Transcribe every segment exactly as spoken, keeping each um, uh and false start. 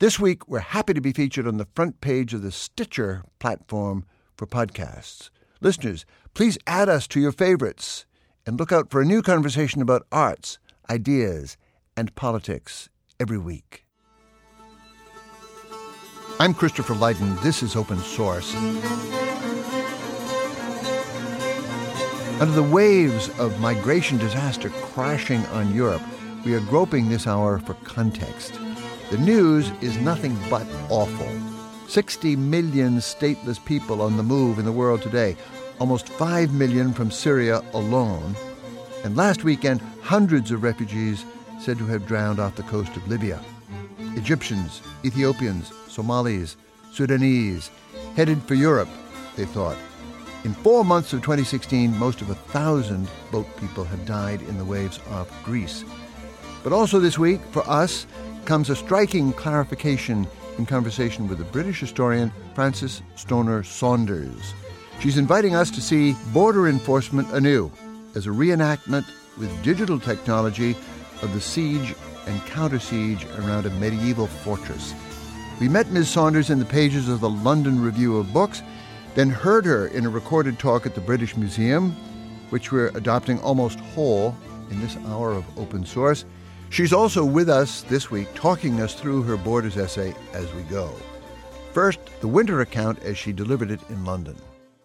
This week, we're happy to be featured on the front page of the Stitcher platform for podcasts. Listeners, please add us to your favorites and look out for a new conversation about arts, ideas, and politics every week. I'm Christopher Lydon. This is Open Source. Under the waves of migration disaster crashing on Europe, we are groping this hour for context. The news is nothing but awful. sixty million stateless people on the move in the world today, almost five million from Syria alone. And last weekend, hundreds of refugees said to have drowned off the coast of Libya. Egyptians, Ethiopians, Somalis, Sudanese, headed for Europe, they thought. In four months of twenty sixteen, most of a thousand boat people have died in the waves off Greece. But also this week, for us, comes a striking clarification in conversation with the British historian Frances Stoner Saunders. She's inviting us to see border enforcement anew as a reenactment with digital technology of the siege and counter-siege around a medieval fortress. We met Miz Saunders in the pages of the London Review of Books, then heard her in a recorded talk at the British Museum, which we're adopting almost whole in this hour of Open Source. She's also with us this week, talking us through her Borders essay as we go. First, the winter account as she delivered it in London.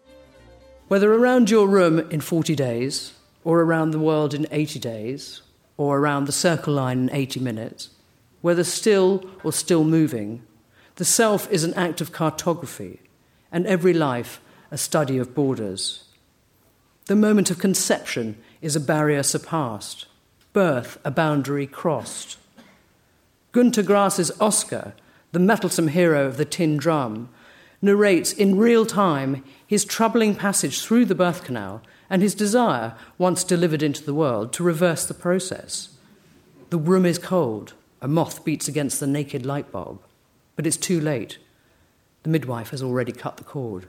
Whether around your room in forty days, or around the world in eighty days, or around the Circle Line in eighty minutes, whether still or still moving, the self is an act of cartography, and every life a study of borders. The moment of conception is a barrier surpassed, birth a boundary crossed. Günter Grass's Oscar, the mettlesome hero of the tin drum, narrates in real time his troubling passage through the birth canal and his desire, once delivered into the world, to reverse the process. The room is cold, a moth beats against the naked light bulb, but it's too late. The midwife has already cut the cord.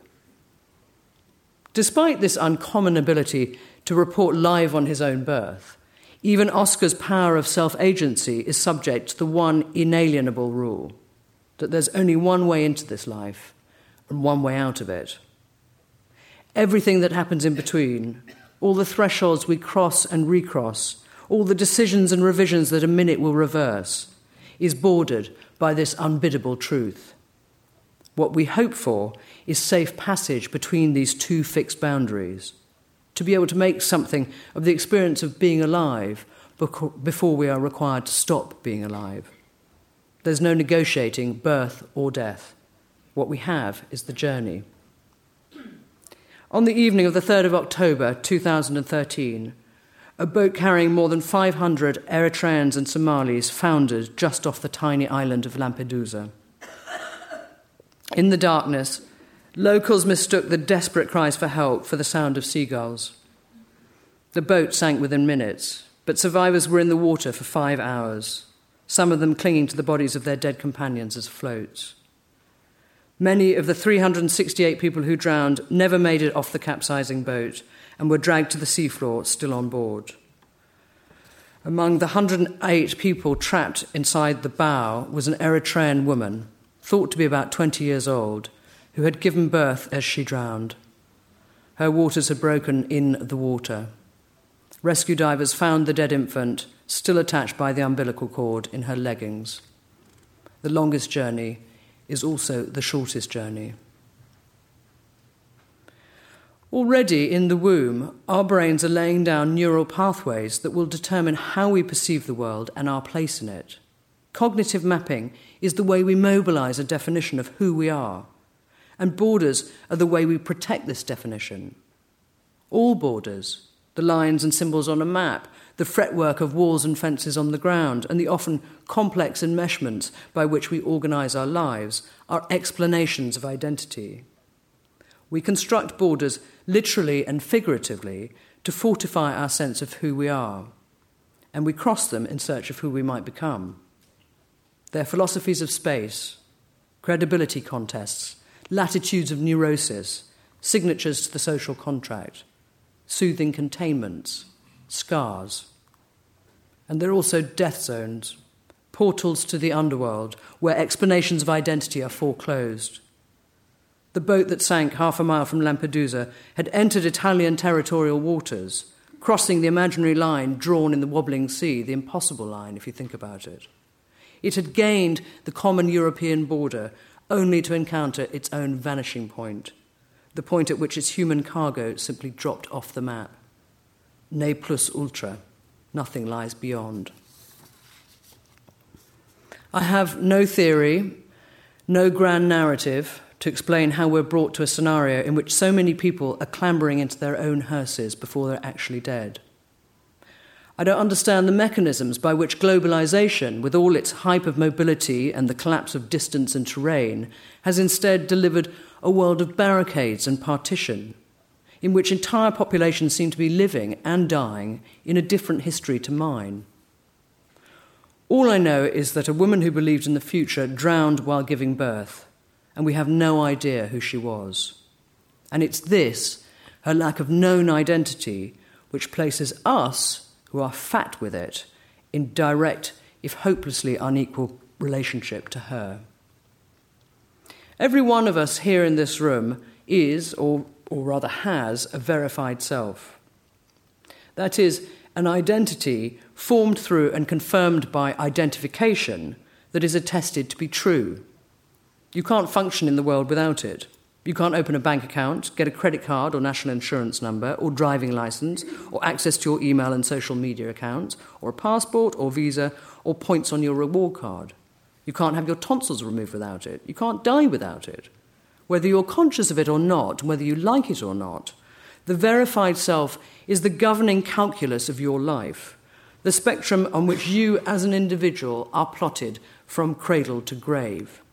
Despite this uncommon ability to report live on his own birth, even Oscar's power of self-agency is subject to the one inalienable rule, that there's only one way into this life and one way out of it. Everything that happens in between, all the thresholds we cross and recross, all the decisions and revisions that a minute will reverse, is bordered by this unbiddable truth. What we hope for is safe passage between these two fixed boundaries, to be able to make something of the experience of being alive before we are required to stop being alive. There's no negotiating birth or death. What we have is the journey. On the evening of the third of October two thousand thirteen, a boat carrying more than five hundred Eritreans and Somalis foundered just off the tiny island of Lampedusa. In the darkness, locals mistook the desperate cries for help for the sound of seagulls. The boat sank within minutes, but survivors were in the water for five hours, some of them clinging to the bodies of their dead companions as floats. Many of the three hundred sixty-eight people who drowned never made it off the capsizing boat and were dragged to the seafloor, still on board. Among the one hundred eight people trapped inside the bow was an Eritrean woman, thought to be about twenty years old, who had given birth as she drowned. Her waters had broken in the water. Rescue divers found the dead infant, still attached by the umbilical cord, in her leggings. The longest journey is also the shortest journey. Already in the womb, our brains are laying down neural pathways that will determine how we perceive the world and our place in it. Cognitive mapping is the way we mobilize a definition of who we are, and borders are the way we protect this definition. All borders, the lines and symbols on a map, the fretwork of walls and fences on the ground, and the often complex enmeshments by which we organize our lives, are explanations of identity. We construct borders literally and figuratively to fortify our sense of who we are, and we cross them in search of who we might become. They're philosophies of space, credibility contests, latitudes of neurosis, signatures to the social contract, soothing containments, scars. And they're also death zones, portals to the underworld, where explanations of identity are foreclosed. The boat that sank half a mile from Lampedusa had entered Italian territorial waters, crossing the imaginary line drawn in the wobbling sea, the impossible line, if you think about it. It had gained the common European border only to encounter its own vanishing point, the point at which its human cargo simply dropped off the map. Ne plus ultra, nothing lies beyond. I have no theory, no grand narrative to explain how we're brought to a scenario in which so many people are clambering into their own hearses before they're actually dead. I don't understand the mechanisms by which globalization, with all its hypermobility and the collapse of distance and terrain, has instead delivered a world of barricades and partition, in which entire populations seem to be living and dying in a different history to mine. All I know is that a woman who believed in the future drowned while giving birth, and we have no idea who she was. And it's this, her lack of known identity, which places us, who are fat with it, in direct, if hopelessly unequal, relationship to her. Every one of us here in this room is, or, or rather has, a verified self. That is, an identity formed through and confirmed by identification that is attested to be true. You can't function in the world without it. You can't open a bank account, get a credit card or national insurance number or driving license or access to your email and social media accounts or a passport or visa or points on your reward card. You can't have your tonsils removed without it. You can't die without it. Whether you're conscious of it or not, whether you like it or not, the verified self is the governing calculus of your life, the spectrum on which you as an individual are plotted from cradle to grave.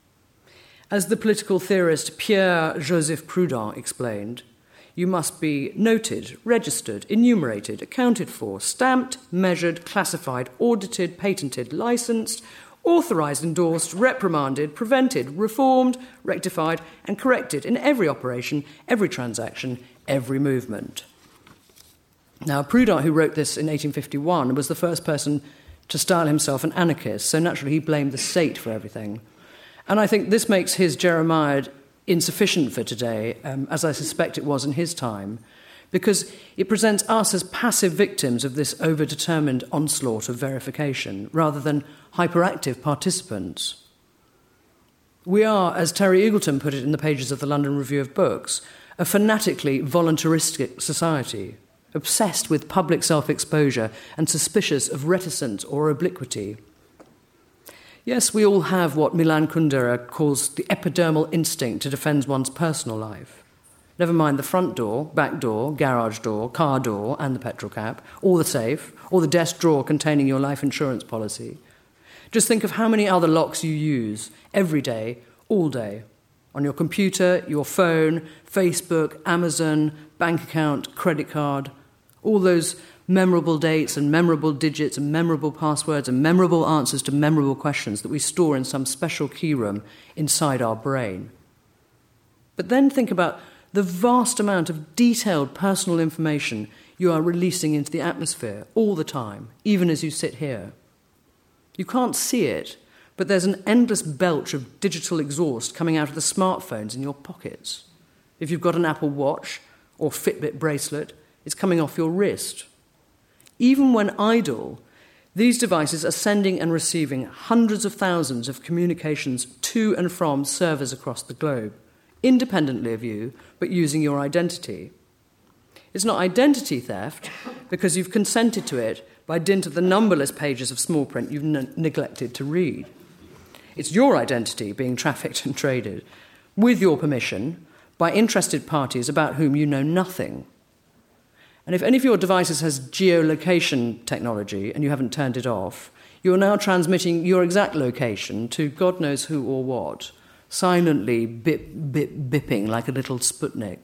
As the political theorist Pierre-Joseph Proudhon explained, you must be noted, registered, enumerated, accounted for, stamped, measured, classified, audited, patented, licensed, authorised, endorsed, reprimanded, prevented, reformed, rectified, and corrected in every operation, every transaction, every movement. Now, Proudhon, who wrote this in eighteen fifty-one, was the first person to style himself an anarchist, so naturally he blamed the state for everything. And I think this makes his Jeremiad insufficient for today, um, as I suspect it was in his time, because it presents us as passive victims of this overdetermined onslaught of verification, rather than hyperactive participants. We are, as Terry Eagleton put it in the pages of the London Review of Books, a fanatically voluntaristic society, obsessed with public self-exposure and suspicious of reticence or obliquity. Yes, we all have what Milan Kundera calls the epidermal instinct to defend one's personal life. Never mind the front door, back door, garage door, car door, and the petrol cap, or the safe, or the desk drawer containing your life insurance policy. Just think of how many other locks you use every day, all day, on your computer, your phone, Facebook, Amazon, bank account, credit card, all those memorable dates and memorable digits and memorable passwords and memorable answers to memorable questions that we store in some special key room inside our brain. But then think about the vast amount of detailed personal information you are releasing into the atmosphere all the time, even as you sit here. You can't see it, but there's an endless belch of digital exhaust coming out of the smartphones in your pockets. If you've got an Apple Watch or Fitbit bracelet, it's coming off your wrist. Even when idle, these devices are sending and receiving hundreds of thousands of communications to and from servers across the globe, independently of you, but using your identity. It's not identity theft because you've consented to it by dint of the numberless pages of small print you've n- neglected to read. It's your identity being trafficked and traded, with your permission, by interested parties about whom you know nothing. And if any of your devices has geolocation technology and you haven't turned it off, you're now transmitting your exact location to God knows who or what, silently bip, bip, bipping like a little Sputnik.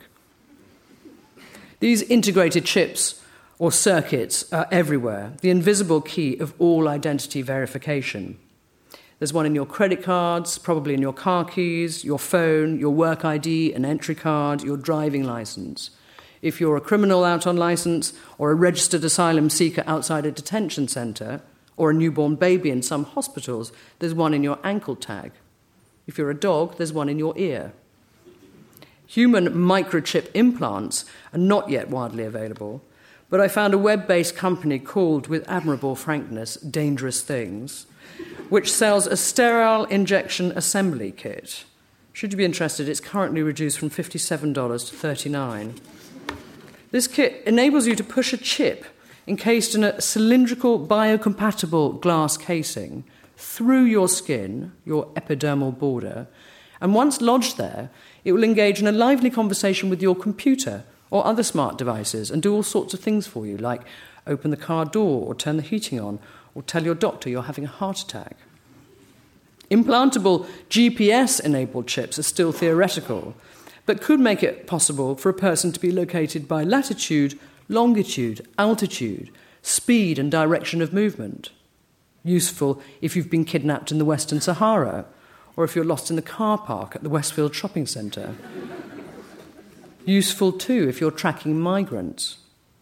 These integrated chips or circuits are everywhere, the invisible key of all identity verification. There's one in your credit cards, probably in your car keys, your phone, your work I D, an entry card, your driving license. If you're a criminal out on license or a registered asylum seeker outside a detention centre, Or a newborn baby in some hospitals, there's one in your ankle tag. If you're a dog, there's one in your ear. Human microchip implants are not yet widely available, but I found a web-based company called, with admirable frankness, Dangerous Things, which sells a sterile injection assembly kit. Should you be interested, it's currently reduced from fifty-seven dollars to thirty-nine dollars. This kit enables you to push a chip encased in a cylindrical, biocompatible glass casing through your skin, your epidermal border, and once lodged there, it will engage in a lively conversation with your computer or other smart devices and do all sorts of things for you, like open the car door or turn the heating on or tell your doctor you're having a heart attack. Implantable G P S-enabled chips are still theoretical, but could make it possible for a person to be located by latitude, longitude, altitude, speed and direction of movement. Useful if you've been kidnapped in the Western Sahara, or if you're lost in the car park at the Westfield Shopping Centre. Useful too if you're tracking migrants.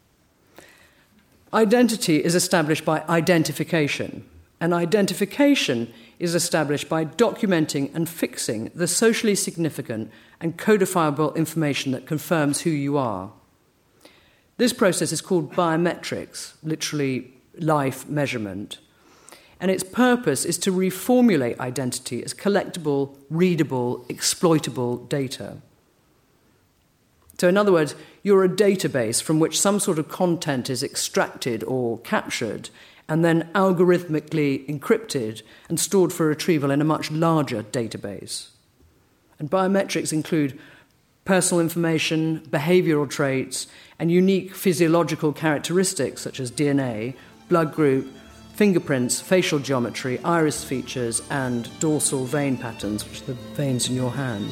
Identity is established by identification, and identification is established by documenting and fixing the socially significant and codifiable information that confirms who you are. This process is called biometrics, literally life measurement, and its purpose is to reformulate identity as collectible, readable, exploitable data. So in other words, you're a database from which some sort of content is extracted or captured and then algorithmically encrypted and stored for retrieval in a much larger database. And biometrics include personal information, behavioral traits, and unique physiological characteristics such as D N A, blood group, fingerprints, facial geometry, iris features, and dorsal vein patterns, which are the veins in your hand.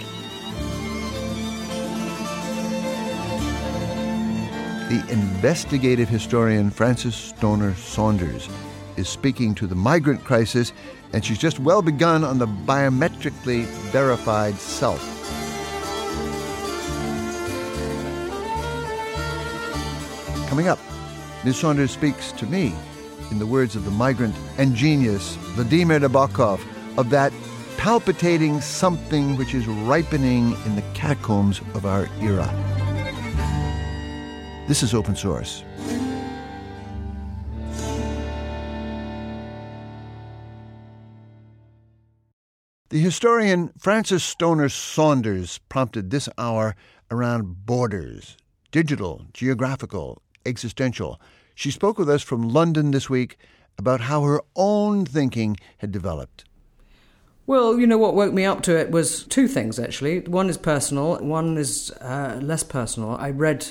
The investigative historian Frances Stonor Saunders is speaking to the migrant crisis, and she's just well begun on the biometrically verified self. Coming up, Miz Saunders speaks to me, in the words of the migrant and genius Vladimir Nabokov, of that palpitating something which is ripening in the catacombs of our era. This is Open Source. The historian Frances Stonor Saunders prompted this hour around borders, digital, geographical, existential. She spoke with us from London this week about how her own thinking had developed. Well, you know, what woke me up to it was two things, actually. One is personal, one is uh, less personal. I read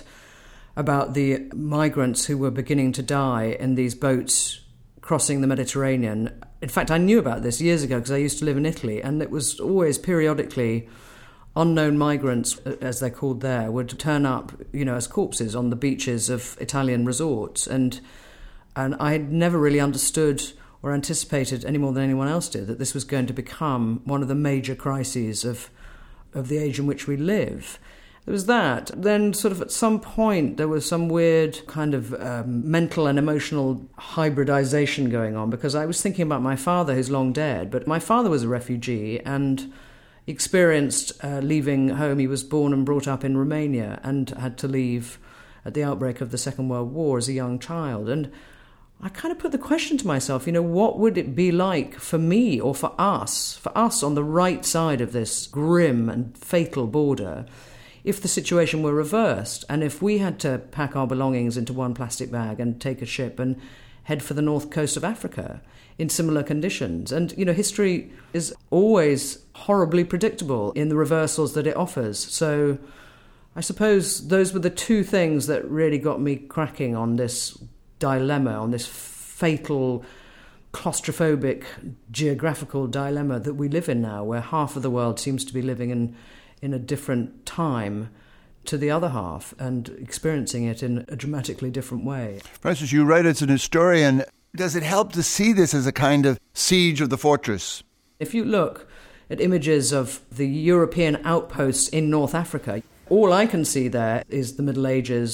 about the migrants who were beginning to die in these boats crossing the Mediterranean. In fact, I knew about this years ago because I used to live in Italy, and it was always periodically unknown migrants, as they're called there, would turn up, you know, as corpses on the beaches of Italian resorts. And and I had never really understood or anticipated any more than anyone else did that this was going to become one of the major crises of of the age in which we live. There was that. Then sort of at some point there was some weird kind of um, mental and emotional hybridization going on, because I was thinking about my father, who's long dead, but my father was a refugee and experienced uh, leaving home. He was born and brought up in Romania and had to leave at the outbreak of the Second World War as a young child. And I kind of put the question to myself, you know, what would it be like for me or for us, for us on the right side of this grim and fatal border, if the situation were reversed, and if we had to pack our belongings into one plastic bag and take a ship and head for the north coast of Africa in similar conditions. And, you know, history is always horribly predictable in the reversals that it offers. So I suppose those were the two things that really got me cracking on this dilemma, on this fatal, claustrophobic, geographical dilemma that we live in now, where half of the world seems to be living in in a different time to the other half and experiencing it in a dramatically different way. Frances, you write as an historian. Does it help to see this as a kind of siege of the fortress? If you look at images of the European outposts in North Africa, all I can see there is the Middle Ages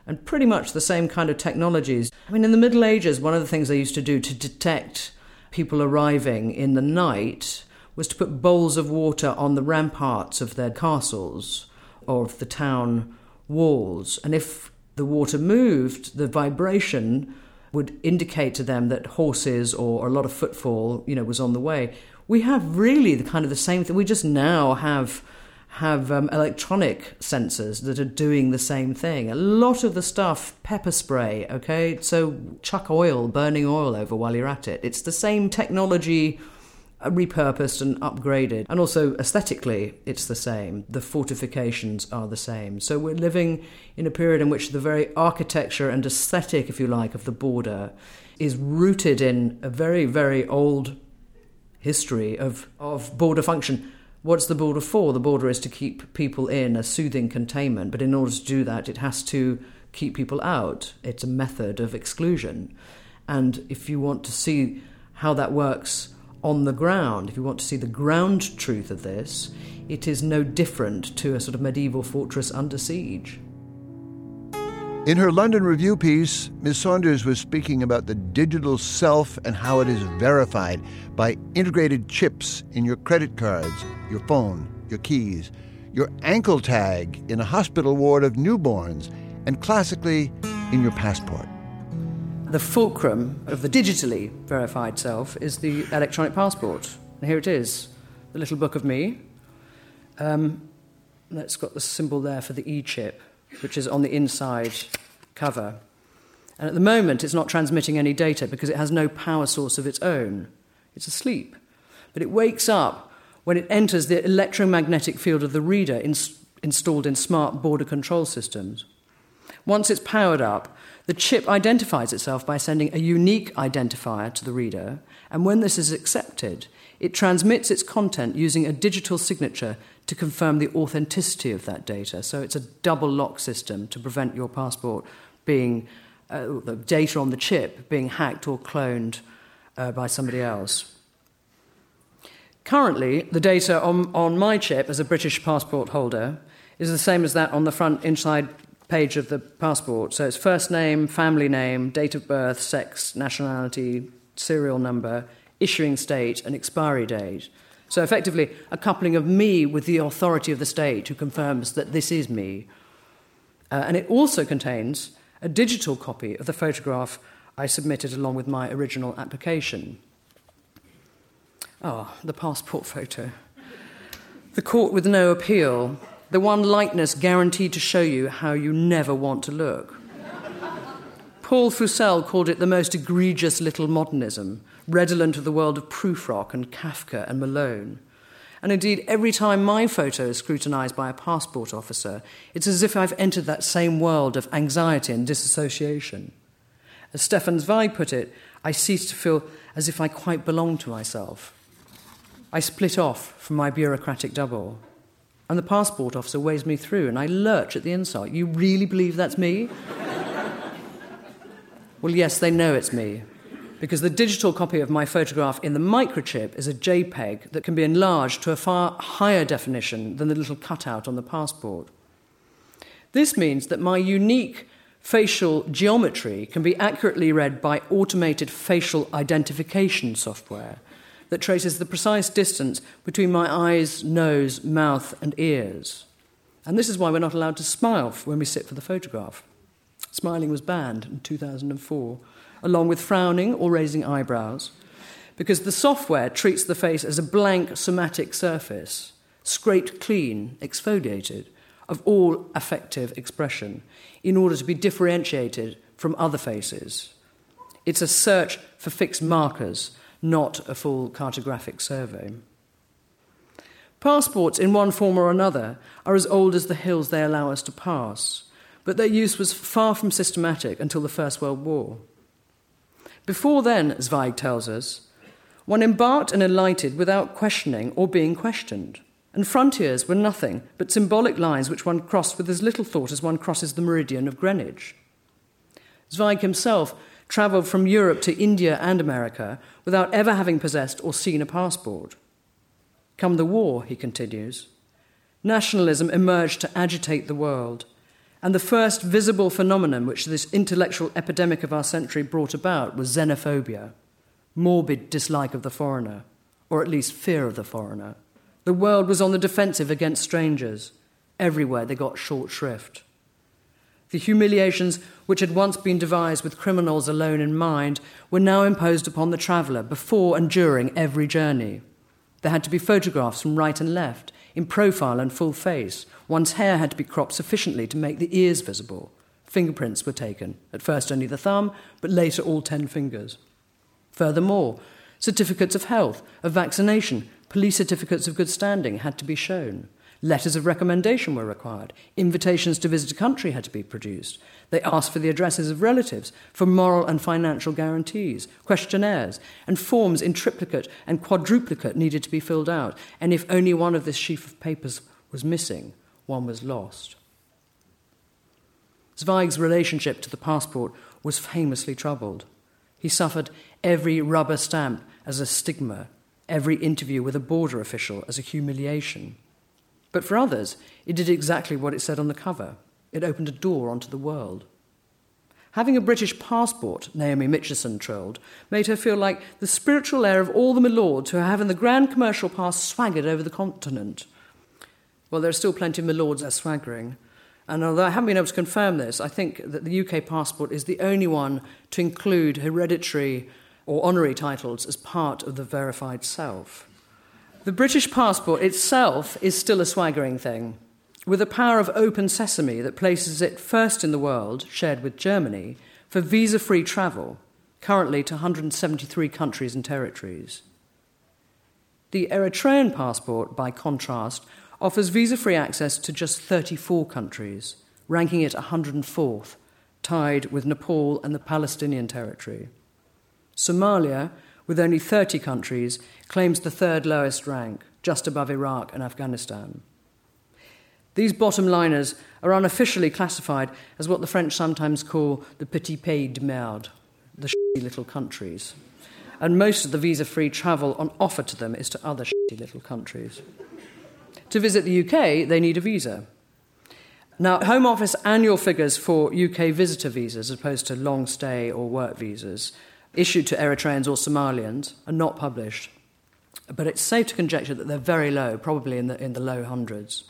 and pretty much the same kind of technologies. I mean, in the Middle Ages, one of the things they used to do to detect people arriving in the night was to put bowls of water on the ramparts of their castles or of the town walls. And if the water moved, the vibration would indicate to them that horses or a lot of footfall, you know, was on the way. We have really the kind of the same thing. We just now have have um, electronic sensors that are doing the same thing. A lot of the stuff, pepper spray, okay? So chuck oil, burning oil over while you're at it. It's the same technology, uh, repurposed and upgraded. And also aesthetically, it's the same. The fortifications are the same. So we're living in a period in which the very architecture and aesthetic, if you like, of the border is rooted in a very, very old history of, of border function. What's the border for? The border is to keep people in, a soothing containment. But in order to do that, it has to keep people out. It's a method of exclusion. And if you want to see how that works on the ground, if you want to see the ground truth of this, it is no different to a sort of medieval fortress under siege. In her London Review piece, Miz Saunders was speaking about the digital self and how it is verified by integrated chips in your credit cards, your phone, your keys, your ankle tag in a hospital ward of newborns, and classically, in your passport. The fulcrum of the digitally verified self is the electronic passport. And here it is, the little book of me. Um, that's got the symbol there for the e-chip, which is on the inside cover. And at the moment, it's not transmitting any data because it has no power source of its own. It's asleep. But it wakes up when it enters the electromagnetic field of the reader ins- installed in smart border control systems. Once it's powered up, the chip identifies itself by sending a unique identifier to the reader, and when this is accepted, it transmits its content using a digital signature to confirm the authenticity of that data. So it's a double lock system to prevent your passport being, uh, the data on the chip being hacked or cloned uh, by somebody else. Currently, the data on, on my chip as a British passport holder is the same as that on the front inside page of the passport. So it's first name, family name, date of birth, sex, nationality, serial number, issuing state, and expiry date. So effectively, a coupling of me with the authority of the state who confirms that this is me. Uh, and it also contains a digital copy of the photograph I submitted along with my original application. Ah, the passport photo. The court with no appeal. The one likeness guaranteed to show you how you never want to look. Paul Fussell called it the most egregious little modernism, redolent of the world of Prufrock and Kafka and Malone. And indeed, every time my photo is scrutinised by a passport officer, it's as if I've entered that same world of anxiety and disassociation. As Stefan Zweig put it, I cease to feel as if I quite belong to myself. I split off from my bureaucratic double. And the passport officer weighs me through, and I lurch at the insult. You really believe that's me? Well, yes, they know it's me, because the digital copy of my photograph in the microchip is a JPEG that can be enlarged to a far higher definition than the little cutout on the passport. This means that my unique facial geometry can be accurately read by automated facial identification software that traces the precise distance between my eyes, nose, mouth, and ears. And this is why we're not allowed to smile when we sit for the photograph. Smiling was banned in two thousand four, along with frowning or raising eyebrows, because the software treats the face as a blank somatic surface, scraped clean, exfoliated, of all affective expression, in order to be differentiated from other faces. It's a search for fixed markers, not a full cartographic survey. Passports, in one form or another, are as old as the hills they allow us to pass, but their use was far from systematic until the First World War. Before then, Zweig tells us, one embarked and alighted without questioning or being questioned, and frontiers were nothing but symbolic lines which one crossed with as little thought as one crosses the meridian of Greenwich. Zweig himself travelled from Europe to India and America without ever having possessed or seen a passport. Come the war, he continues, nationalism emerged to agitate the world, And the first visible phenomenon which this intellectual epidemic of our century brought about was xenophobia, morbid dislike of the foreigner, or at least fear of the foreigner. The world was on the defensive against strangers. Everywhere they got short shrift. The humiliations which had once been devised with criminals alone in mind were now imposed upon the traveller before and during every journey. There had to be photographs from right and left, in profile and full face. One's hair had to be cropped sufficiently to make the ears visible. Fingerprints were taken, at first only the thumb, but later all ten fingers. Furthermore, certificates of health, of vaccination, police certificates of good standing had to be shown. Letters of recommendation were required. Invitations to visit a country had to be produced. They asked for the addresses of relatives, for moral and financial guarantees, questionnaires, and forms in triplicate and quadruplicate needed to be filled out. And if only one of this sheaf of papers was missing, one was lost. Zweig's relationship to the passport was famously troubled. He suffered every rubber stamp as a stigma, every interview with a border official as a humiliation. But for others, it did exactly what it said on the cover. It opened a door onto the world. Having a British passport, Naomi Mitchison trolled, made her feel like the spiritual heir of all the milords who have in the grand commercial past swaggered over the continent. Well, there are still plenty of milords as swaggering. And although I haven't been able to confirm this, I think that the U K passport is the only one to include hereditary or honorary titles as part of the verified self. The British passport itself is still a swaggering thing, with a power of open sesame that places it first in the world, shared with Germany, for visa-free travel, currently to one hundred seventy-three countries and territories. The Eritrean passport, by contrast, offers visa-free access to just thirty-four countries, ranking it one hundred fourth, tied with Nepal and the Palestinian territory. Somalia, with only thirty countries, claims the third lowest rank, just above Iraq and Afghanistan. These bottom-liners are unofficially classified as what the French sometimes call the petits pays de merde, the shitty little countries. And most of the visa-free travel on offer to them is to other shitty little countries. To visit the U K, they need a visa. Now, Home Office annual figures for U K visitor visas, as opposed to long stay or work visas, issued to Eritreans or Somalians, are not published. But it's safe to conjecture that they're very low, probably in the, in the low hundreds.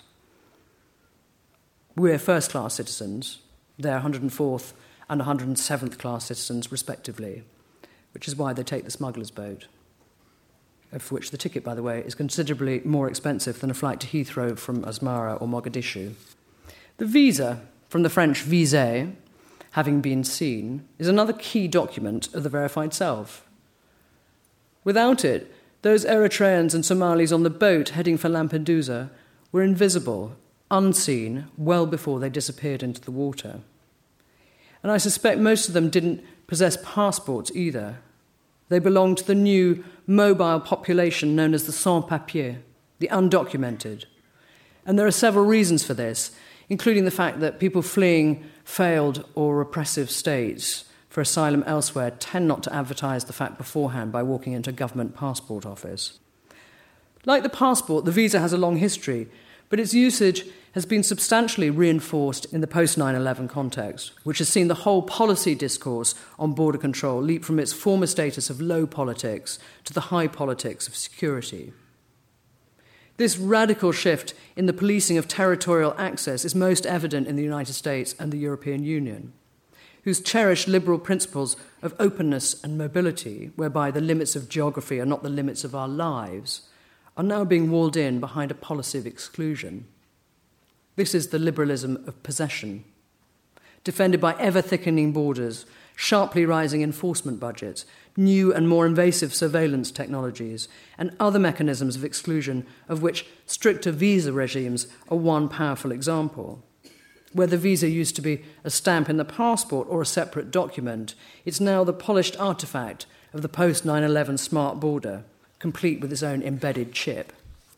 We're first-class citizens. They're one hundred fourth and one hundred seventh class citizens, respectively, which is why they take the smuggler's boat, for which the ticket, by the way, is considerably more expensive than a flight to Heathrow from Asmara or Mogadishu. The visa, from the French visé, having been seen, is another key document of the verified self. Without it, those Eritreans and Somalis on the boat heading for Lampedusa were invisible, unseen, well before they disappeared into the water. And I suspect most of them didn't possess passports either. They belonged to the new mobile population known as the sans-papiers, the undocumented. And there are several reasons for this, including the fact that people fleeing failed or repressive states for asylum elsewhere tend not to advertise the fact beforehand by walking into a government passport office. Like the passport, the visa has a long history, but its usage has been substantially reinforced in the post nine eleven context, which has seen the whole policy discourse on border control leap from its former status of low politics to the high politics of security. This radical shift in the policing of territorial access is most evident in the United States and the European Union, whose cherished liberal principles of openness and mobility, whereby the limits of geography are not the limits of our lives, are now being walled in behind a policy of exclusion. This is the liberalism of possession, defended by ever-thickening borders, sharply rising enforcement budgets, new and more invasive surveillance technologies, and other mechanisms of exclusion, of which stricter visa regimes are one powerful example. Where the visa used to be a stamp in the passport or a separate document, it's now the polished artefact of the post nine eleven smart border, complete with its own embedded chip.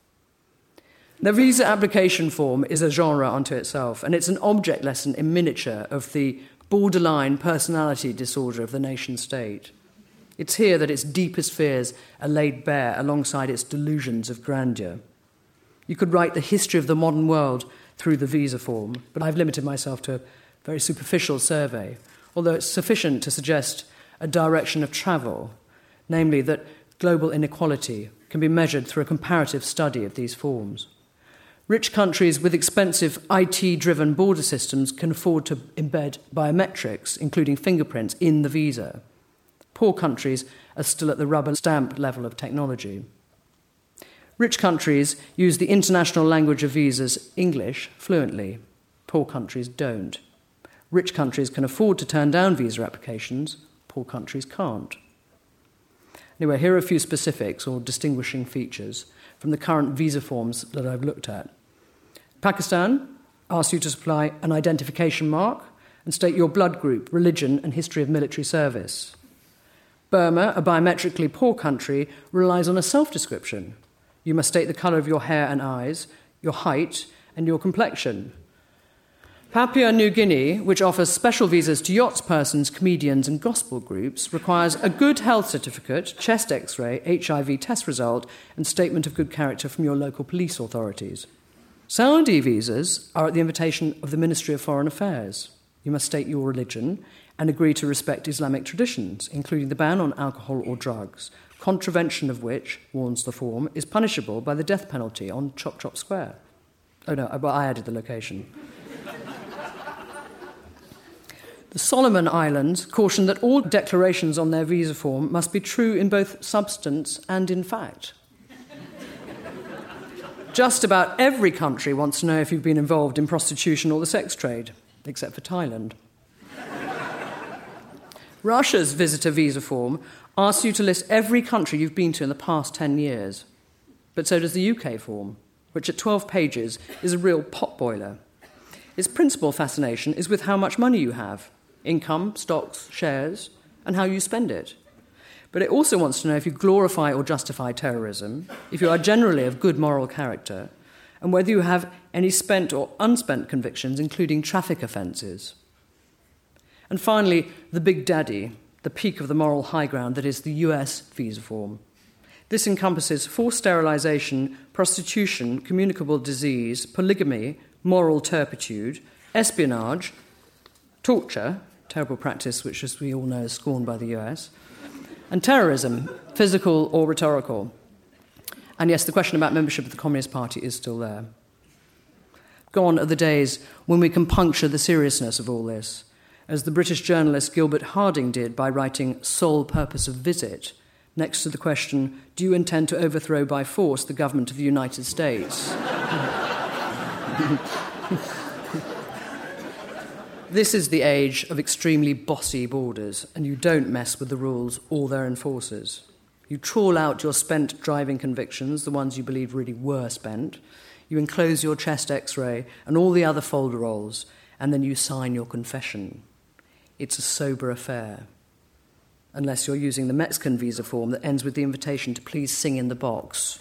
The visa application form is a genre unto itself, and it's an object lesson in miniature of the borderline personality disorder of the nation-state. It's here that its deepest fears are laid bare alongside its delusions of grandeur. You could write the history of the modern world through the visa form, but I've limited myself to a very superficial survey, although it's sufficient to suggest a direction of travel, namely that global inequality can be measured through a comparative study of these forms. Rich countries with expensive I T-driven border systems can afford to embed biometrics, including fingerprints, in the visa. Poor countries are still at the rubber stamp level of technology. Rich countries use the international language of visas, English, fluently. Poor countries don't. Rich countries can afford to turn down visa applications. Poor countries can't. Anyway, here are a few specifics or distinguishing features from the current visa forms that I've looked at. Pakistan asks you to supply an identification mark and state your blood group, religion, and history of military service. Burma, a biometrically poor country, relies on a self-description. You must state the colour of your hair and eyes, your height, and your complexion. Papua New Guinea, which offers special visas to yachtspersons, comedians, and gospel groups, requires a good health certificate, chest X-ray, H I V test result, and statement of good character from your local police authorities. Saudi visas are at the invitation of the Ministry of Foreign Affairs. You must state your religion and agree to respect Islamic traditions, including the ban on alcohol or drugs, contravention of which, warns the form, is punishable by the death penalty on Chop Chop Square. Oh no, well, I added the location. The Solomon Islands caution that all declarations on their visa form must be true in both substance and in fact. Just about every country wants to know if you've been involved in prostitution or the sex trade, except for Thailand. Russia's visitor visa form asks you to list every country you've been to in the past ten years. But so does the U K form, which at twelve pages is a real potboiler. Its principal fascination is with how much money you have, income, stocks, shares, and how you spend it. But it also wants to know if you glorify or justify terrorism, if you are generally of good moral character, and whether you have any spent or unspent convictions, including traffic offences. And finally, the big daddy, the peak of the moral high ground that is the U S visa form. This encompasses forced sterilisation, prostitution, communicable disease, polygamy, moral turpitude, espionage, torture, terrible practice which, as we all know, is scorned by the U S, and terrorism, physical or rhetorical. And yes, the question about membership of the Communist Party is still there. Gone are the days when we can puncture the seriousness of all this, as the British journalist Gilbert Harding did by writing Sole Purpose of Visit, next to the question, do you intend to overthrow by force the government of the United States? This is the age of extremely bossy borders, and you don't mess with the rules or their enforcers. You trawl out your spent driving convictions, the ones you believe really were spent. You enclose your chest X-ray and all the other folderols, and then you sign your confession. It's a sober affair, unless you're using the Mexican visa form that ends with the invitation to please sing in the box.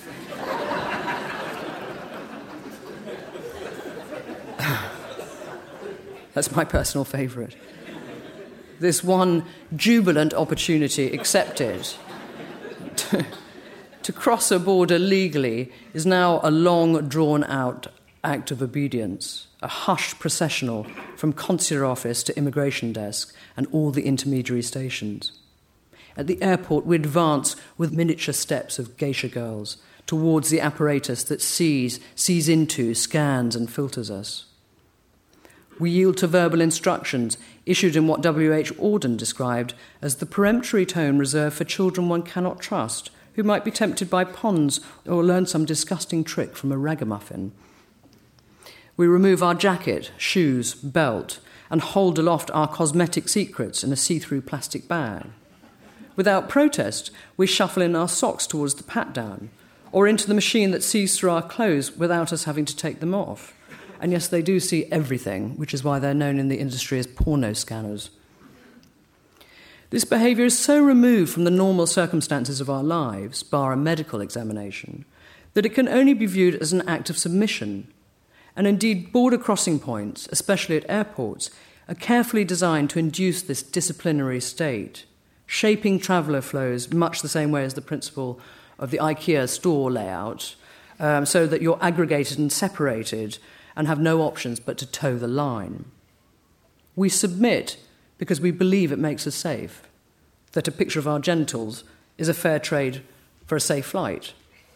That's my personal favourite. This one jubilant opportunity accepted to, to cross a border legally is now a long, drawn-out act of obedience, a hushed processional from consular office to immigration desk and all the intermediary stations. At the airport, we advance with miniature steps of geisha girls towards the apparatus that sees, sees into, scans and filters us. We yield to verbal instructions issued in what W H Auden described as the peremptory tone reserved for children one cannot trust, who might be tempted by ponds or learn some disgusting trick from a ragamuffin. We remove our jacket, shoes, belt, and hold aloft our cosmetic secrets in a see-through plastic bag. Without protest, we shuffle in our socks towards the pat-down, or into the machine that sees through our clothes without us having to take them off. And yes, they do see everything, which is why they're known in the industry as porno scanners. This behaviour is so removed from the normal circumstances of our lives, bar a medical examination, that it can only be viewed as an act of submission. And indeed, border crossing points, especially at airports, are carefully designed to induce this disciplinary state, shaping traveller flows much the same way as the principle of the IKEA store layout um, so that you're aggregated and separated and have no options but to toe the line. We submit because we believe it makes us safe, that a picture of our genitals is a fair trade for a safe flight.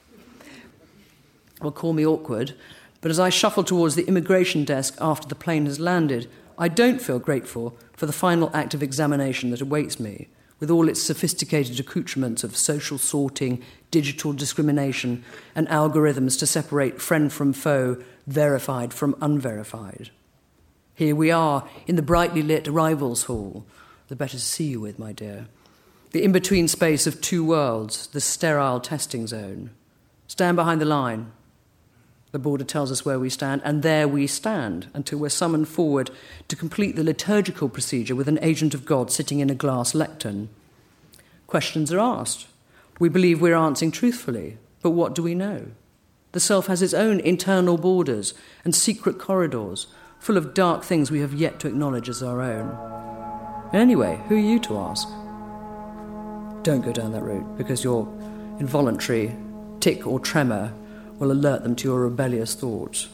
Well, call me awkward, but as I shuffle towards the immigration desk after the plane has landed, I don't feel grateful for the final act of examination that awaits me, with all its sophisticated accoutrements of social sorting, digital discrimination, and algorithms to separate friend from foe, verified from unverified. Here we are in the brightly lit arrivals hall, the better to see you with, my dear, the in-between space of two worlds, the sterile testing zone. Stand behind the line. The border tells us where we stand, and there we stand until we're summoned forward to complete the liturgical procedure with an agent of God sitting in a glass lectern. Questions are asked. We believe we're answering truthfully, but what do we know? The self has its own internal borders and secret corridors, full of dark things we have yet to acknowledge as our own. Anyway, who are you to ask? Don't go down that route, because your involuntary tic or tremor will alert them to your rebellious thoughts.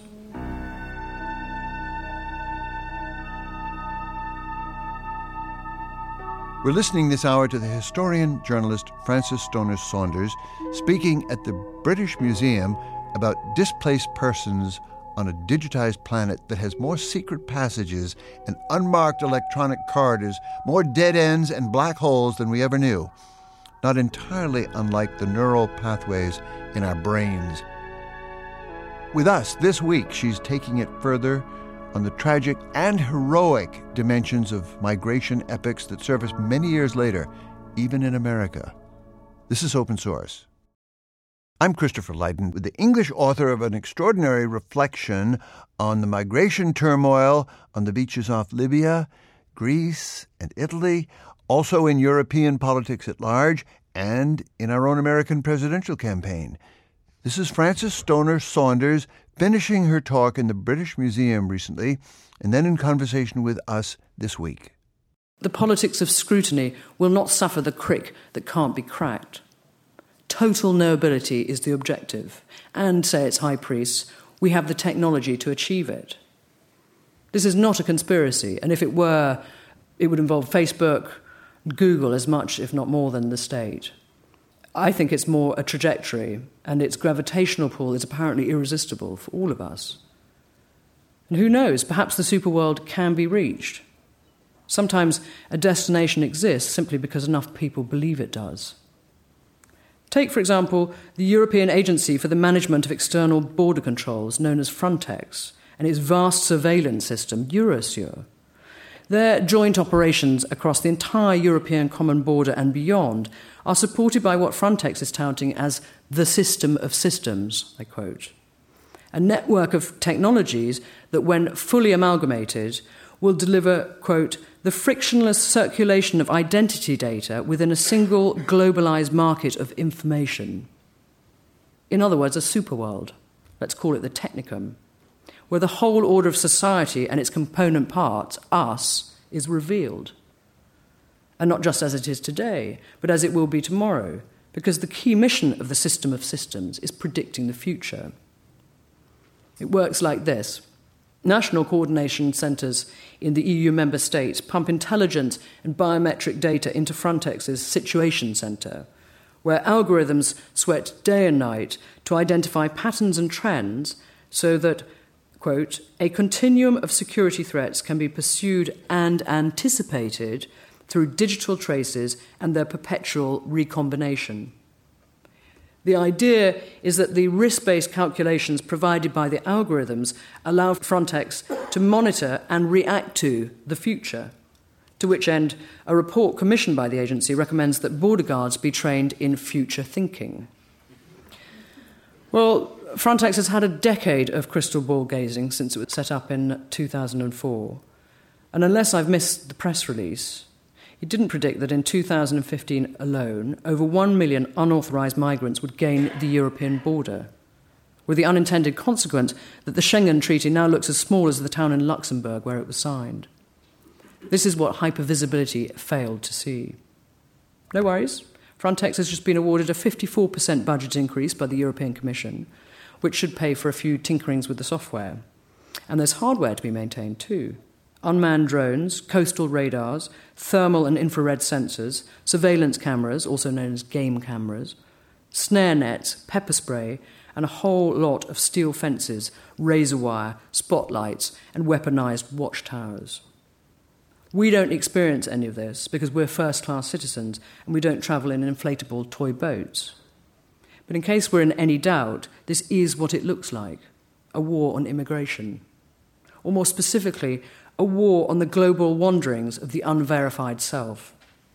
We're listening this hour to the historian journalist Frances Stonor Saunders speaking at the British Museum about displaced persons on a digitized planet that has more secret passages and unmarked electronic corridors, more dead ends and black holes than we ever knew, not entirely unlike the neural pathways in our brains. With us this week, she's taking it further on the tragic and heroic dimensions of migration epics that surface many years later, even in America. This is Open Source. I'm Christopher Lydon, with the English author of an extraordinary reflection on the migration turmoil on the beaches off Libya, Greece, and Italy, also in European politics at large, and in our own American presidential campaign. This is Frances Stonor Saunders finishing her talk in the British Museum recently, and then in conversation with us this week. The politics of scrutiny will not suffer the crick that can't be cracked. Total knowability is the objective, and, say its high priests, we have the technology to achieve it. This is not a conspiracy, and if it were, it would involve Facebook, Google as much, if not more, than the state. I think it's more a trajectory, and its gravitational pull is apparently irresistible for all of us. And who knows, perhaps the superworld can be reached. Sometimes a destination exists simply because enough people believe it does. Take, for example, the European Agency for the Management of External Border Controls, known as Frontex, and its vast surveillance system, Eurosur. Their joint operations across the entire European common border and beyond are supported by what Frontex is touting as the system of systems, I quote. A network of technologies that, when fully amalgamated, will deliver, quote, the frictionless circulation of identity data within a single globalized market of information. In other words, a superworld. Let's call it the Technicum, where the whole order of society and its component parts, us, is revealed. And not just as it is today, but as it will be tomorrow, because the key mission of the system of systems is predicting the future. It works like this. National coordination centres in the E U member states pump intelligence and biometric data into Frontex's Situation Centre, where algorithms sweat day and night to identify patterns and trends so that, quote, a continuum of security threats can be pursued and anticipated through digital traces and their perpetual recombination. The idea is that the risk-based calculations provided by the algorithms allow Frontex to monitor and react to the future, to which end a report commissioned by the agency recommends that border guards be trained in future thinking. Well, Frontex has had a decade of crystal ball gazing since it was set up in two thousand four, and unless I've missed the press release, it didn't predict that in two thousand fifteen alone, over one million unauthorised migrants would gain the European border, with the unintended consequence that the Schengen Treaty now looks as small as the town in Luxembourg where it was signed. This is what hypervisibility failed to see. No worries. Frontex has just been awarded a fifty-four percent budget increase by the European Commission, which should pay for a few tinkerings with the software. And there's hardware to be maintained too. Unmanned drones, coastal radars, thermal and infrared sensors, surveillance cameras, also known as game cameras, snare nets, pepper spray, and a whole lot of steel fences, razor wire, spotlights, and weaponized watchtowers. We don't experience any of this because we're first-class citizens and we don't travel in inflatable toy boats. But in case we're in any doubt, this is what it looks like, a war on immigration. Or more specifically, a war on the global wanderings of the unverified self.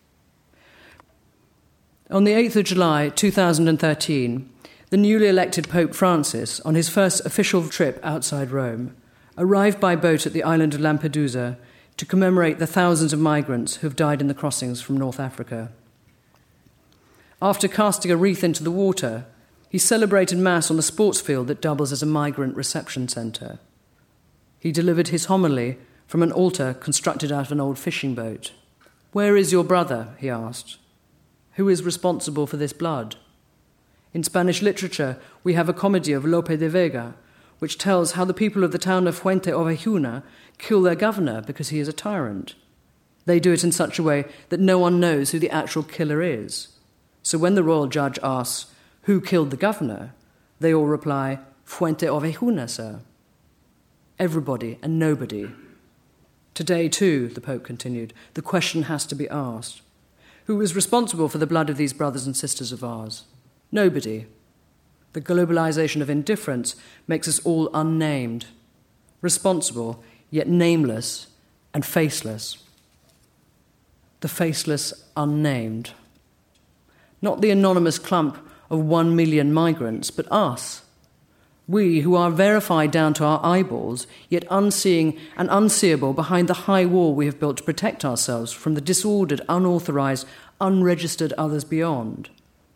On the eighth of July two thousand thirteen, the newly elected Pope Francis, on his first official trip outside Rome, arrived by boat at the island of Lampedusa to commemorate the thousands of migrants who have died in the crossings from North Africa. After casting a wreath into the water, he celebrated Mass on the sports field that doubles as a migrant reception centre. He delivered his homily from an altar constructed out of an old fishing boat. "Where is your brother?" he asked. "Who is responsible for this blood?" In Spanish literature, we have a comedy of Lope de Vega, which tells how the people of the town of Fuente Ovejuna kill their governor because he is a tyrant. They do it in such a way that no one knows who the actual killer is. So when the royal judge asks, "Who killed the governor?" they all reply, "Fuente Ovejuna, sir." Everybody and nobody. Today, too, the Pope continued, the question has to be asked. Who is responsible for the blood of these brothers and sisters of ours? Nobody. The globalization of indifference makes us all unnamed, responsible, yet nameless and faceless. The faceless unnamed. Not the anonymous clump of one million migrants, but us. We, who are verified down to our eyeballs, yet unseeing and unseeable behind the high wall we have built to protect ourselves from the disordered, unauthorized, unregistered others beyond.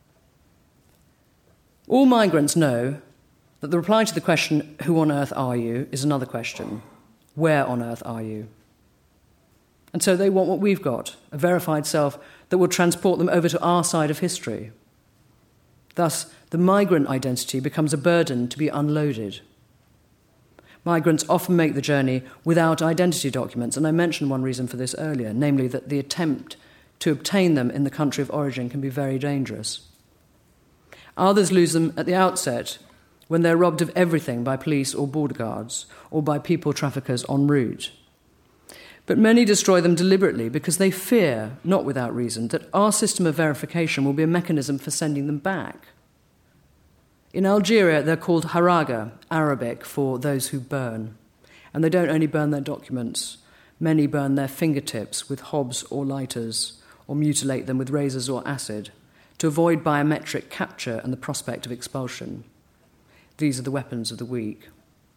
All migrants know that the reply to the question, "Who on earth are you?" is another question, "Where on earth are you?" And so they want what we've got, a verified self that will transport them over to our side of history. Thus, the migrant identity becomes a burden to be unloaded. Migrants often make the journey without identity documents, and I mentioned one reason for this earlier, namely that the attempt to obtain them in the country of origin can be very dangerous. Others lose them at the outset when they're robbed of everything by police or border guards or by people traffickers en route. But many destroy them deliberately because they fear, not without reason, that our system of verification will be a mechanism for sending them back. In Algeria, they're called haraga, Arabic for those who burn. And they don't only burn their documents. Many burn their fingertips with hobs or lighters, or mutilate them with razors or acid, to avoid biometric capture and the prospect of expulsion. These are the weapons of the weak.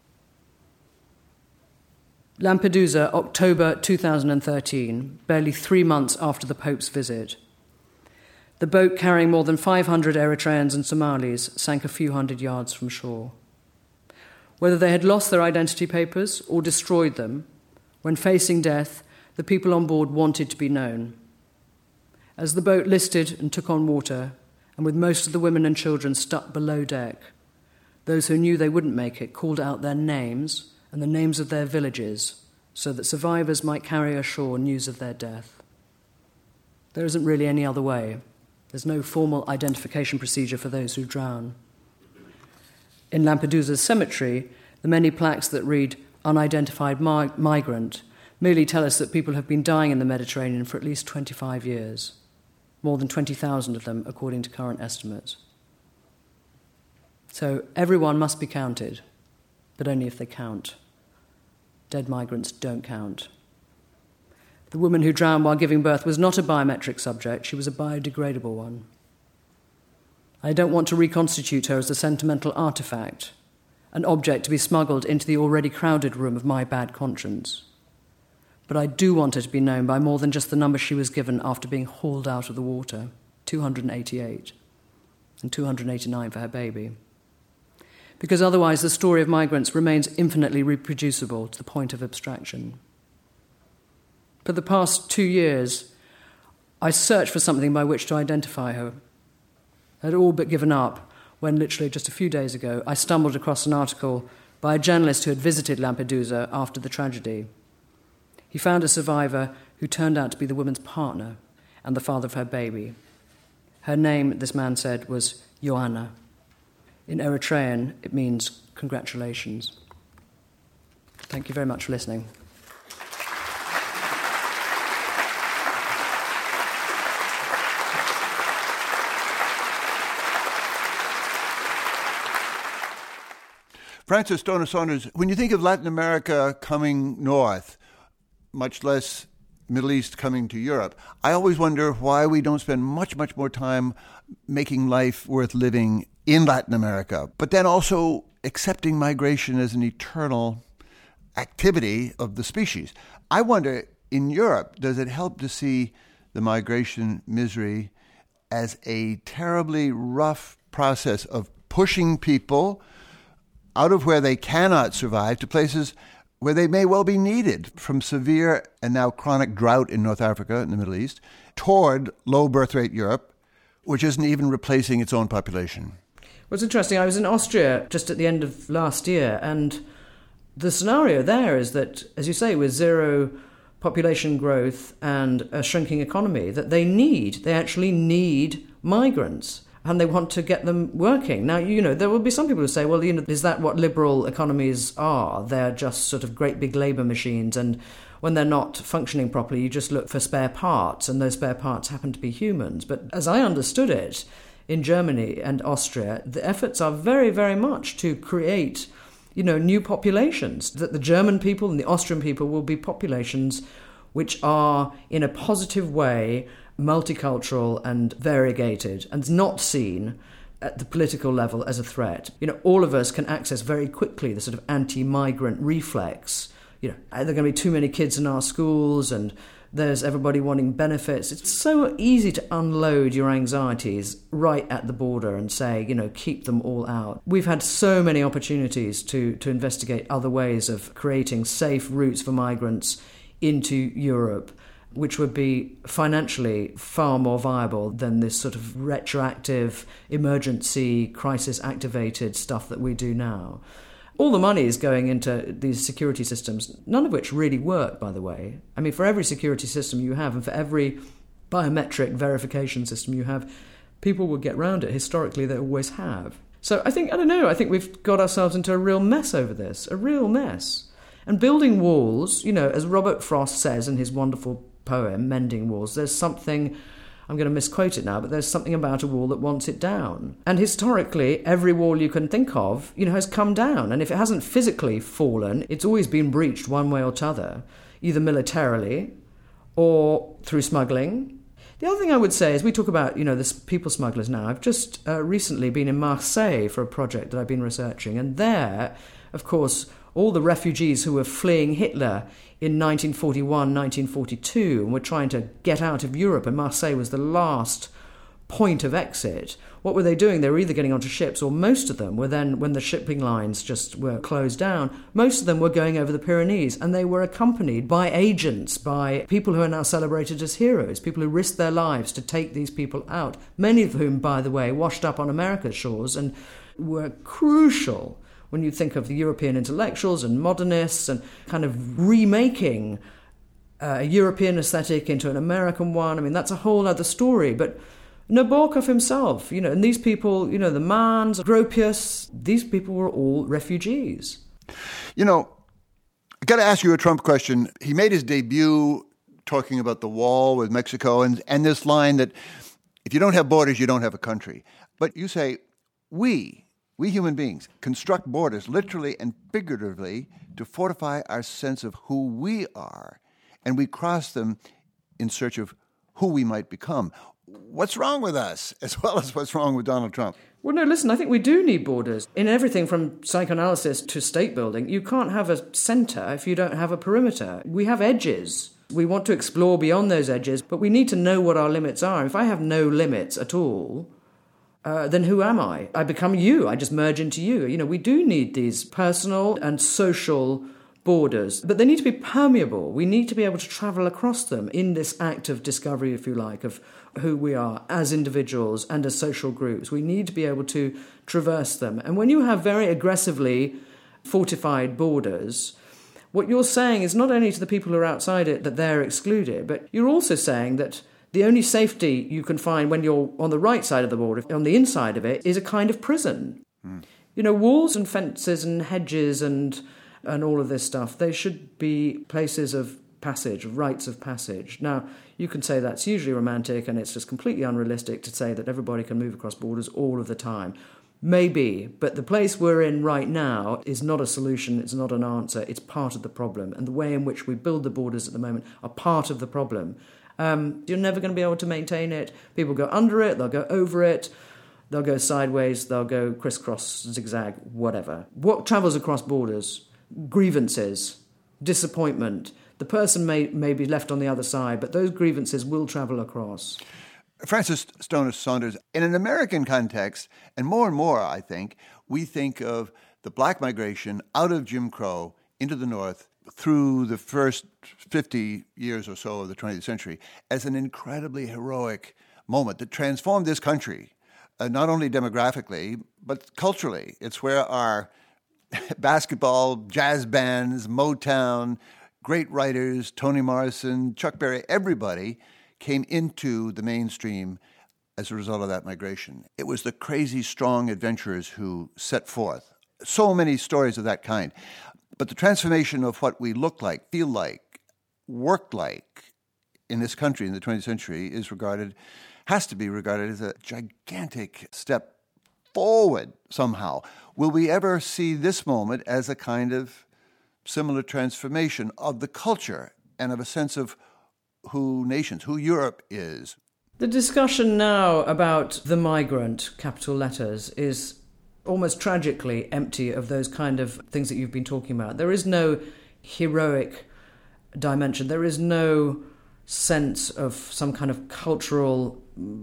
Lampedusa, October two thousand thirteen, barely three months after the Pope's visit. The boat carrying more than five hundred Eritreans and Somalis sank a few hundred yards from shore. Whether they had lost their identity papers or destroyed them, when facing death, the people on board wanted to be known. As the boat listed and took on water, and with most of the women and children stuck below deck, those who knew they wouldn't make it called out their names and the names of their villages so that survivors might carry ashore news of their death. There isn't really any other way. There's no formal identification procedure for those who drown. In Lampedusa's cemetery, the many plaques that read "unidentified mi- migrant" merely tell us that people have been dying in the Mediterranean for at least twenty-five years, more than twenty thousand of them according to current estimates. So everyone must be counted, but only if they count. Dead migrants don't count. The woman who drowned while giving birth was not a biometric subject, she was a biodegradable one. I don't want to reconstitute her as a sentimental artifact, an object to be smuggled into the already crowded room of my bad conscience. But I do want her to be known by more than just the number she was given after being hauled out of the water, two hundred eighty-eight, and two hundred eighty-nine for her baby. Because otherwise the story of migrants remains infinitely reproducible to the point of abstraction. For the past two years, I searched for something by which to identify her. I had all but given up when literally just a few days ago I stumbled across an article by a journalist who had visited Lampedusa after the tragedy. He found a survivor who turned out to be the woman's partner and the father of her baby. Her name, this man said, was Ioana. In Eritrean, it means congratulations. Thank you very much for listening. Frances Stonor Saunders, when you think of Latin America coming north, much less Middle East coming to Europe, I always wonder why we don't spend much, much more time making life worth living in Latin America, but then also accepting migration as an eternal activity of the species. I wonder, in Europe, does it help to see the migration misery as a terribly rough process of pushing people out of where they cannot survive to places where they may well be needed, from severe and now chronic drought in North Africa and the Middle East toward low birth rate Europe, which isn't even replacing its own population? Well, it's interesting. I was in Austria just at the end of last year, and the scenario there is that, as you say, with zero population growth and a shrinking economy, that they need, they actually need migrants. And they want to get them working. Now, you know, there will be some people who say, well, you know, is that what liberal economies are? They're just sort of great big labour machines, and when they're not functioning properly, you just look for spare parts, and those spare parts happen to be humans. But as I understood it, in Germany and Austria, the efforts are very, very much to create, you know, new populations, that the German people and the Austrian people will be populations which are, in a positive way, multicultural and variegated, and not seen at the political level as a threat. You know, all of us can access very quickly the sort of anti-migrant reflex. You know, are there going to be too many kids in our schools, and there's everybody wanting benefits. It's so easy to unload your anxieties right at the border and say, you know, keep them all out. We've had so many opportunities to, to investigate other ways of creating safe routes for migrants into Europe, which would be financially far more viable than this sort of retroactive, emergency, crisis-activated stuff that we do now. All the money is going into these security systems, none of which really work, by the way. I mean, for every security system you have, and for every biometric verification system you have, people will get round it. Historically, they always have. So I think, I don't know, I think we've got ourselves into a real mess over this, a real mess. And building walls, you know, as Robert Frost says in his wonderful poem, Mending Walls, there's something, I'm going to misquote it now, but there's something about a wall that wants it down. And historically, every wall you can think of, you know, has come down. And if it hasn't physically fallen, it's always been breached one way or t'other, either militarily or through smuggling. The other thing I would say is we talk about, you know, the people smugglers now. I've just uh, recently been in Marseille for a project that I've been researching. And there, of course, all the refugees who were fleeing Hitler in nineteen forty-one, nineteen forty-two, and were trying to get out of Europe, and Marseille was the last point of exit. What were they doing? They were either getting onto ships, or most of them were then, when the shipping lines just were closed down, most of them were going over the Pyrenees, and they were accompanied by agents, by people who are now celebrated as heroes, people who risked their lives to take these people out, many of whom, by the way, washed up on America's shores and were crucial when you think of the European intellectuals and modernists and kind of remaking uh, a European aesthetic into an American one. I mean, that's a whole other story. But Nabokov himself, you know, and these people, you know, the Mans, Gropius, these people were all refugees. You know, I got to ask you a Trump question. He made his debut talking about the wall with Mexico and, and this line that if you don't have borders, you don't have a country. But you say, we... We human beings construct borders literally and figuratively to fortify our sense of who we are, and we cross them in search of who we might become. What's wrong with us, as well as what's wrong with Donald Trump? Well, no, listen, I think we do need borders. In everything from psychoanalysis to state building, you can't have a centre if you don't have a perimeter. We have edges. We want to explore beyond those edges, but we need to know what our limits are. If I have no limits at all, Uh, then who am I? I become you. I just merge into you. You know, we do need these personal and social borders, but they need to be permeable. We need to be able to travel across them in this act of discovery, if you like, of who we are as individuals and as social groups. We need to be able to traverse them. And when you have very aggressively fortified borders, what you're saying is not only to the people who are outside it that they're excluded, but you're also saying that the only safety you can find when you're on the right side of the border, on the inside of it, is a kind of prison. Mm. You know, walls and fences and hedges and and all of this stuff, they should be places of passage, rites of passage. Now, you can say that's usually romantic and it's just completely unrealistic to say that everybody can move across borders all of the time. Maybe, but the place we're in right now is not a solution, it's not an answer, it's part of the problem. And the way in which we build the borders at the moment are part of the problem. Um, you're never going to be able to maintain it. People go under it, they'll go over it, they'll go sideways, they'll go crisscross, zigzag, whatever. What travels across borders? Grievances, disappointment. The person may, may be left on the other side, but those grievances will travel across. Francis Stonor Saunders, in an American context, and more and more, I think, we think of the black migration out of Jim Crow into the North through the first fifty years or so of the twentieth century as an incredibly heroic moment that transformed this country, uh, not only demographically, but culturally. It's where our basketball, jazz bands, Motown, great writers, Toni Morrison, Chuck Berry, everybody came into the mainstream as a result of that migration. It was the crazy, strong adventurers who set forth. So many stories of that kind. But the transformation of what we look like, feel like, work like in this country in the twentieth century is regarded, has to be regarded as a gigantic step forward somehow. Will we ever see this moment as a kind of similar transformation of the culture and of a sense of who nations, who Europe is? The discussion now about the migrant, capital letters, is almost tragically empty of those kind of things that you've been talking about. There is no heroic dimension. There is no sense of some kind of cultural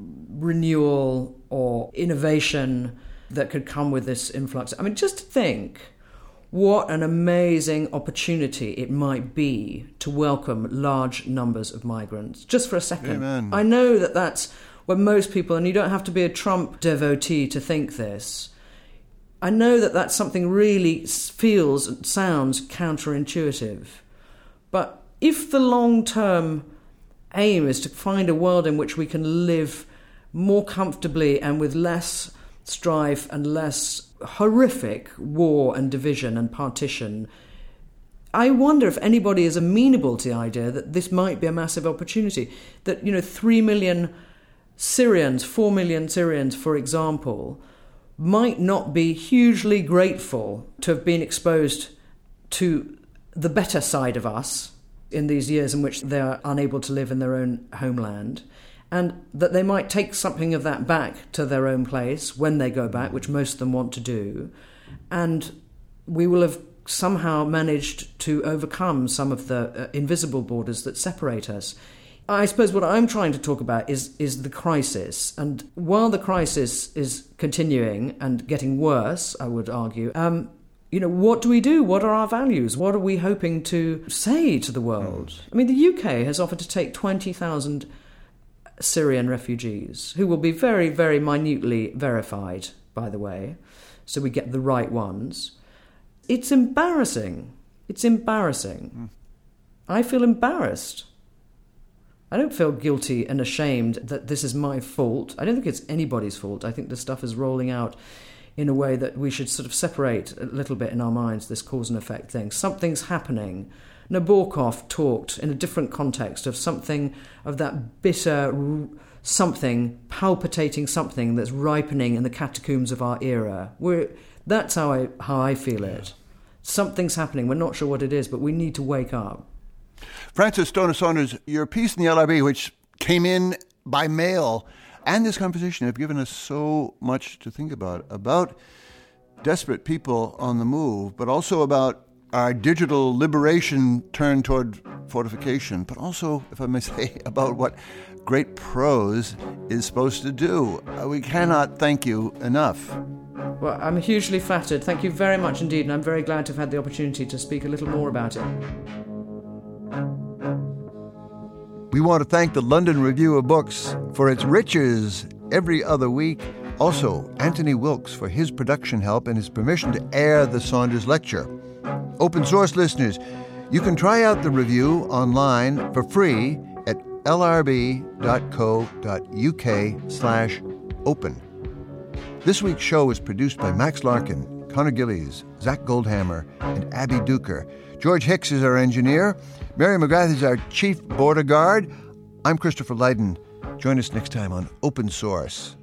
renewal or innovation that could come with this influx. I mean, just think what an amazing opportunity it might be to welcome large numbers of migrants. Just for a second. Amen. I know that that's where most people, and you don't have to be a Trump devotee to think this, I know that that's something really feels and sounds counterintuitive. But if the long-term aim is to find a world in which we can live more comfortably and with less strife and less horrific war and division and partition, I wonder if anybody is amenable to the idea that this might be a massive opportunity. That, you know, three million Syrians, four million Syrians, for example, might not be hugely grateful to have been exposed to the better side of us in these years in which they are unable to live in their own homeland, and that they might take something of that back to their own place when they go back, which most of them want to do, and we will have somehow managed to overcome some of the uh, invisible borders that separate us. I suppose what I'm trying to talk about is is the crisis. And while the crisis is continuing and getting worse, I would argue, um, you know, what do we do? What are our values? What are we hoping to say to the world? I mean, the U K has offered to take twenty thousand Syrian refugees, who will be very, very minutely verified, by the way, so we get the right ones. It's embarrassing. It's embarrassing. Mm. I feel embarrassed. I don't feel guilty and ashamed that this is my fault. I don't think it's anybody's fault. I think the stuff is rolling out in a way that we should sort of separate a little bit in our minds, this cause and effect thing. Something's happening. Nabokov talked in a different context of something, of that bitter something, palpitating something that's ripening in the catacombs of our era. We're, that's how I, how I feel it. Something's happening. We're not sure what it is, but we need to wake up. Francis Stonor Saunders, your piece in the L R B, which came in by mail, and this conversation have given us so much to think about, about desperate people on the move, but also about our digital liberation turned toward fortification, but also, if I may say, about what great prose is supposed to do. We cannot thank you enough. Well, I'm hugely flattered. Thank you very much indeed, and I'm very glad to have had the opportunity to speak a little more about it. We want to thank the London Review of Books for its riches every other week. Also, Anthony Wilkes for his production help and his permission to air the Saunders Lecture. Open Source listeners, you can try out the review online for free at lrb.co.uk slash open. This week's show was produced by Max Larkin, Connor Gillies, Zach Goldhammer, and Abby Duker. George Hicks is our engineer. Mary McGrath is our chief border guard. I'm Christopher Lydon. Join us next time on Open Source.